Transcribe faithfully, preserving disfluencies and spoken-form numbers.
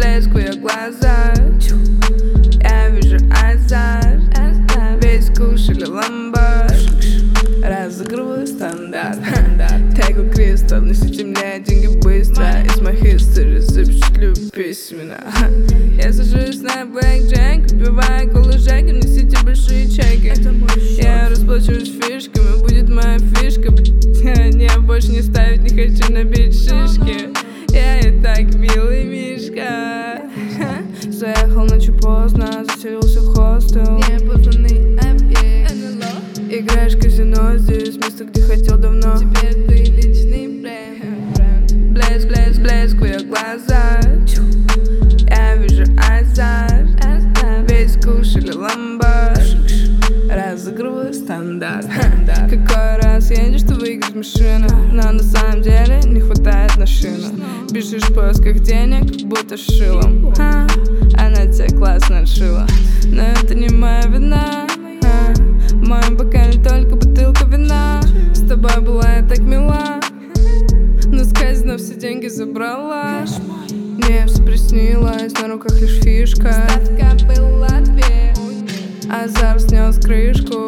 блеск в ее глазах. Я вижу азарт, весь кушали ламбар. Разыгрываю стандарт. Тайгл Кристал, несите мне деньги быстро. Из моих историй запечатлю письменно. Я сажусь на блэкджек, выпиваю колу Жеки, несите большие чеки. Я расплачиваюсь фишками, будет моя фишка. Не, больше не ставить, не хочу набить шишки. Я и так милый мишка. Заехал ночью поздно, заселился в хостел. Непознанный объект. Играешь в казино, здесь место, где хотел давно. Теперь ты личный бренд. Блеск, блеск, блеск в ее глазах. Я вижу азарт, весь кушали ламбар. Разыгрываю стандарт. Какой раз едешь, ты выиграть машину, но на самом деле не хватает на шину. Бежишь в поисках денег, будто шилом. а, Она тебя классно отшила, но это не моя вина. а, В моем бокале только бутылка вина. С тобой была я так мила, но с казино все деньги забрала. Мне все приснилось, на руках лишь фишка. Ставка была две. Азар снес крышку.